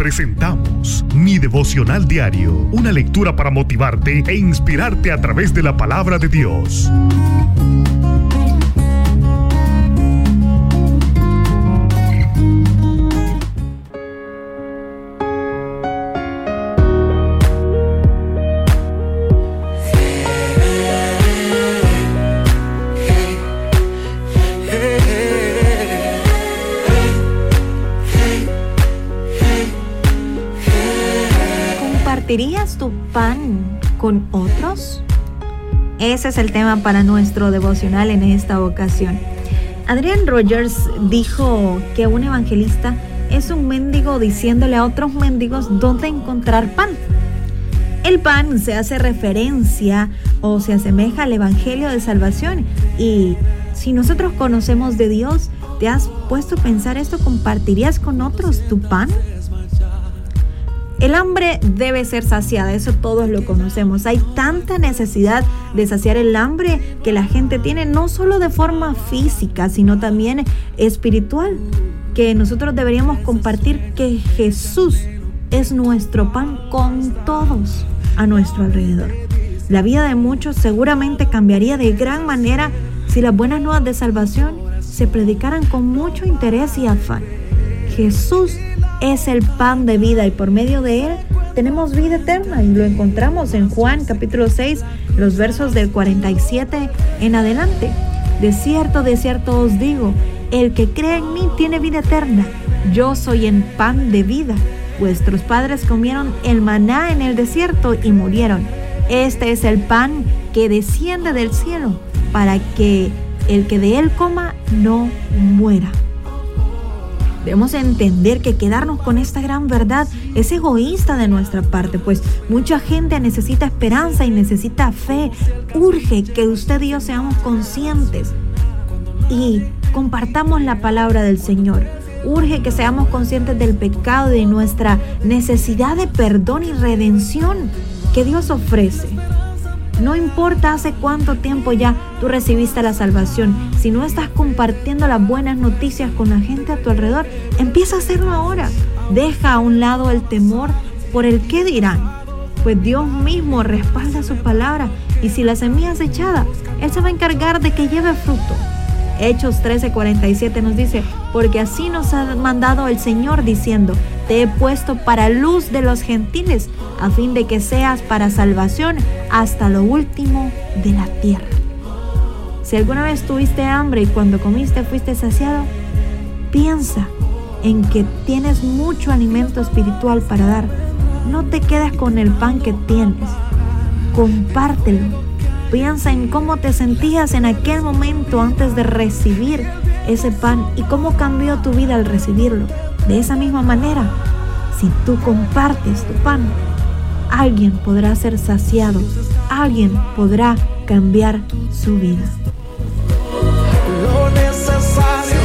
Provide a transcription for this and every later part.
presentamos Mi Devocional Diario, una lectura para motivarte e inspirarte a través de la palabra de Dios. ¿Compartirías tu pan con otros? Ese es el tema para nuestro devocional en esta ocasión. Adrian Rogers dijo que un evangelista es un mendigo diciéndole a otros mendigos dónde encontrar pan. El pan se hace referencia o se asemeja al evangelio de salvación. Y si nosotros conocemos de Dios, ¿te has puesto a pensar esto? ¿Compartirías con otros tu pan? El hambre debe ser saciada, eso todos lo conocemos. Hay tanta necesidad de saciar el hambre que la gente tiene, no solo de forma física, sino también espiritual, que nosotros deberíamos compartir que Jesús es nuestro pan con todos a nuestro alrededor. La vida de muchos seguramente cambiaría de gran manera si las buenas nuevas de salvación se predicaran con mucho interés y afán. Jesús es el pan de vida y por medio de él tenemos vida eterna, y lo encontramos en Juan capítulo 6, los versos del 47 en adelante. De cierto os digo, el que cree en mí tiene vida eterna. Yo soy el pan de vida. Vuestros padres comieron el maná en el desierto y murieron. Este es el pan que desciende del cielo, para que el que de él coma no muera. Debemos entender que quedarnos con esta gran verdad es egoísta de nuestra parte, pues mucha gente necesita esperanza y necesita fe. Urge que usted y yo seamos conscientes y compartamos la palabra del Señor. Urge que seamos conscientes del pecado y de nuestra necesidad de perdón y redención que Dios ofrece. No importa hace cuánto tiempo ya tú recibiste la salvación, si no estás compartiendo las buenas noticias con la gente a tu alrededor, empieza a hacerlo ahora. Deja a un lado el temor por el qué dirán, pues Dios mismo respalda su palabra, y si la semilla es echada, Él se va a encargar de que lleve fruto. Hechos 13:47 nos dice: porque así nos ha mandado el Señor diciendo, te he puesto para luz de los gentiles, a fin de que seas para salvación hasta lo último de la tierra. Si alguna vez tuviste hambre y cuando comiste fuiste saciado, piensa en que tienes mucho alimento espiritual para dar. No te quedes con el pan que tienes, compártelo. Piensa en cómo te sentías en aquel momento antes de recibir ese pan y cómo cambió tu vida al recibirlo. De esa misma manera, si tú compartes tu pan, alguien podrá ser saciado, alguien podrá cambiar su vida. Lo necesario.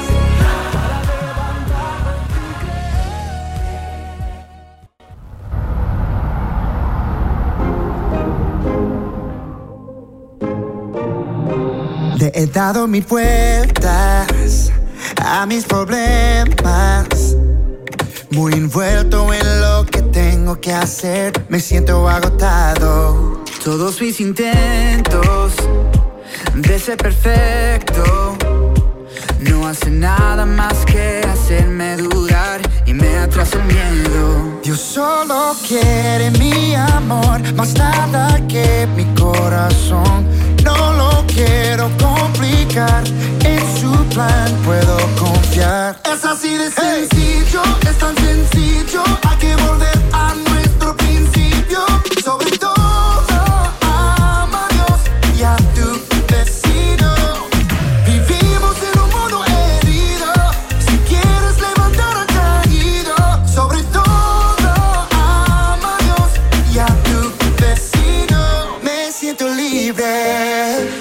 Le he dado 1000 vueltas a mis problemas, muy envuelto en lo que tengo que hacer. Me siento agotado. Todos mis intentos de ser perfecto no hacen nada más que hacerme dudar y me atrasa el miedo. Dios solo quiere mi amor, más nada que mi corazón. No lo quiero complicar, en su plan puedo confiar. Es así de sencillo, es tan sencillo. Hay que volver a nuestro principio. Sobre todo, ama a Dios y a tu vecino. Vivimos en un mundo herido. Si quieres levantar al caído, sobre todo, ama a Dios y a tu vecino. Me siento libre.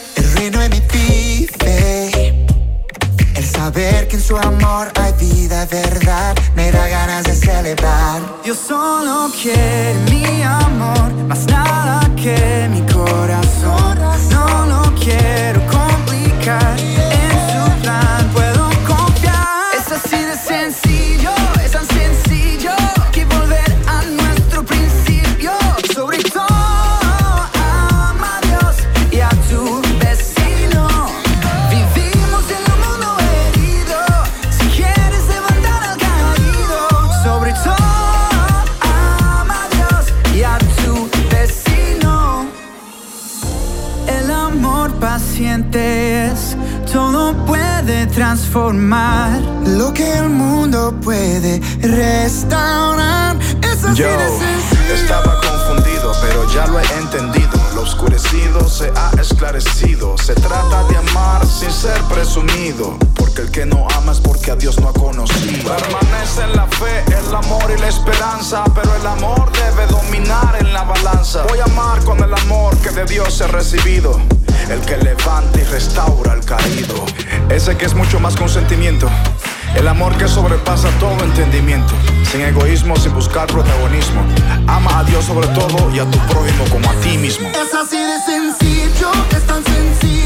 Saber que en su amor hay vida, verdad, me da ganas de celebrar. Dios solo quiere mi amor, más nada que mi corazón. No lo quiero complicar, en su plan puedo confiar. Es así de sencillo, es tan sencillo. transformar lo que el mundo puede restaurar. Es así de sencillo. Estaba confundido, pero ya lo he entendido. Lo oscurecido se ha esclarecido. Se trata de amar sin ser presumido, porque el que no ama es porque a Dios no ha conocido. Permanece en la fe, el amor y la esperanza, pero el amor debe dominar en la balanza. Voy a amar con el amor que de Dios he recibido, el que levanta y restaura al caído. Ese que es mucho más que un sentimiento, el amor que sobrepasa todo entendimiento. Sin egoísmo, sin buscar protagonismo. Ama a Dios sobre todo y a tu prójimo como a ti mismo. Es así de sencillo, es tan sencillo.